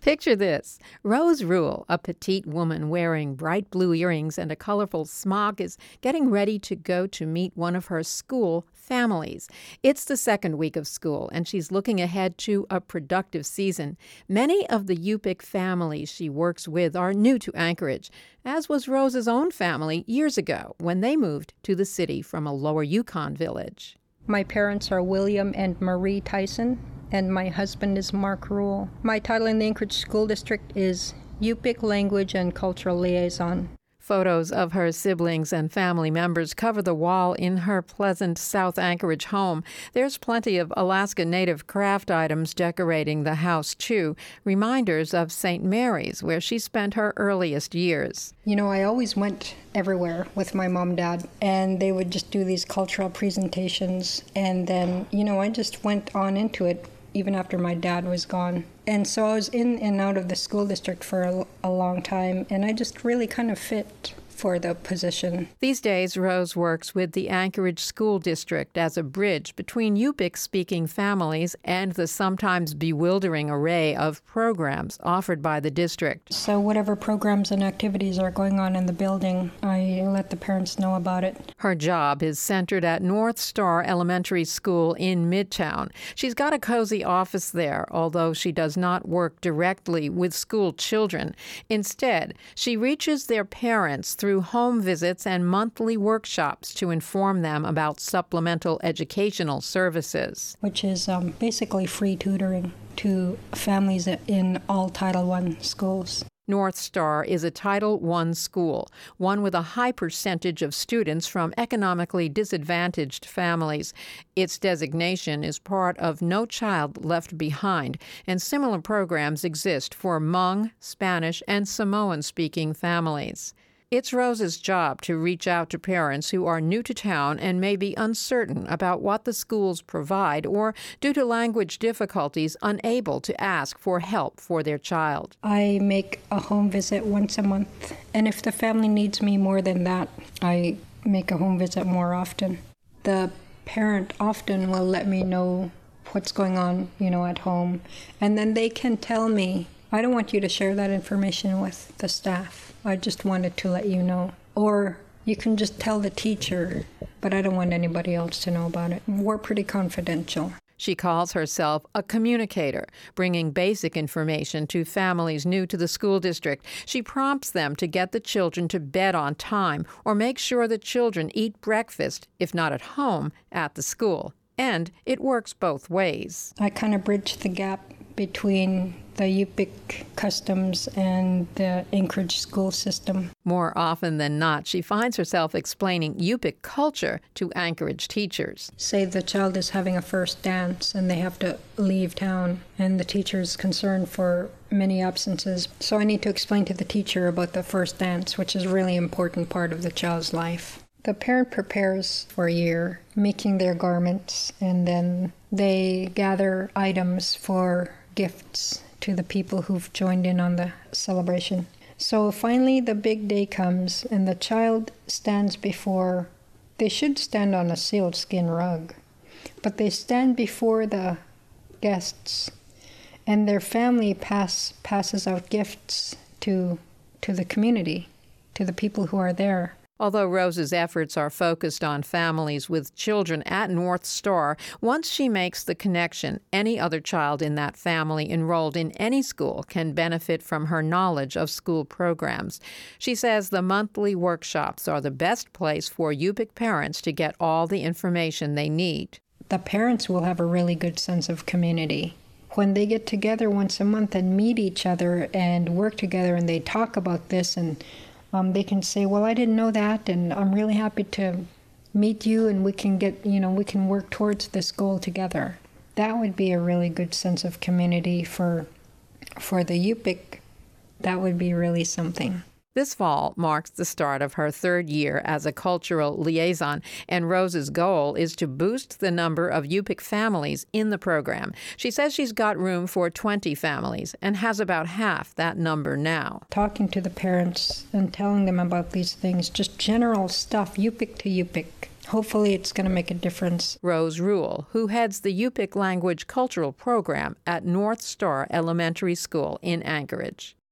Picture this. Rose Rule, a petite woman wearing bright blue earrings and a colorful smock, is getting ready to go to meet one of her school families. It's the second week of school, and she's looking ahead to a productive season. Many of the Yupik families she works with are new to Anchorage, as was Rose's own family years ago when they moved to the city from a lower Yukon village. My parents are William and Marie Tyson, and my husband is Mark Rule. My title in the Anchorage School District is Yupik Language and Cultural Liaison. Photos of her siblings and family members cover the wall in her pleasant South Anchorage home. There's plenty of Alaska Native craft items decorating the house, too, reminders of St. Mary's, where she spent her earliest years. You know, I always went everywhere with my mom and dad, and they would just do these cultural presentations, and then, I just went on into it even after my dad was gone. And so I was in and out of the school district for a long time, and I just really kind of fit for the position. These days, Rose works with the Anchorage School District as a bridge between Yupik-speaking families and the sometimes bewildering array of programs offered by the district. So whatever programs and activities are going on in the building, I let the parents know about it. Her job is centered at North Star Elementary School in Midtown. She's got a cozy office there, although she does not work directly with school children. Instead, she reaches their parents through home visits and monthly workshops to inform them about supplemental educational services. Which is basically free tutoring to families in all Title I schools. North Star is a Title I school, one with a high percentage of students from economically disadvantaged families. Its designation is part of No Child Left Behind, and similar programs exist for Hmong, Spanish, and Samoan-speaking families. It's Rose's job to reach out to parents who are new to town and may be uncertain about what the schools provide or, due to language difficulties, unable to ask for help for their child. I make a home visit once a month, and if the family needs me more than that, I make a home visit more often. The parent often will let me know what's going on, at home, and then they can tell me, I don't want you to share that information with the staff. I just wanted to let you know. Or you can just tell the teacher, but I don't want anybody else to know about it. We're pretty confidential. She calls herself a communicator, bringing basic information to families new to the school district. She prompts them to get the children to bed on time or make sure the children eat breakfast, if not at home, at the school. And it works both ways. I kind of bridge the gap between the Yupik customs and the Anchorage school system. More often than not, she finds herself explaining Yupik culture to Anchorage teachers. Say the child is having a first dance and they have to leave town, and the teacher is concerned for many absences. So I need to explain to the teacher about the first dance, which is a really important part of the child's life. The parent prepares for a year, making their garments, and then they gather items for gifts to the people who've joined in on the celebration. So finally the big day comes and the child stands before, they should stand on a sealskin rug, but they stand before the guests and their family passes out gifts to the community, to the people who are there. Although Rose's efforts are focused on families with children at North Star, once she makes the connection, any other child in that family enrolled in any school can benefit from her knowledge of school programs. She says the monthly workshops are the best place for Yupik parents to get all the information they need. The parents will have a really good sense of community. When they get together once a month and meet each other and work together and they talk about this, and they can say, well, I didn't know that, and I'm really happy to meet you, and we can we can work towards this goal together. That would be a really good sense of community for the Yupik. That would be really something. This fall marks the start of her third year as a cultural liaison, and Rose's goal is to boost the number of Yupik families in the program. She says she's got room for 20 families and has about half that number now. Talking to the parents and telling them about these things, just general stuff, Yupik to Yupik, hopefully it's going to make a difference. Rose Rule, who heads the Yupik Language Cultural Program at North Star Elementary School in Anchorage.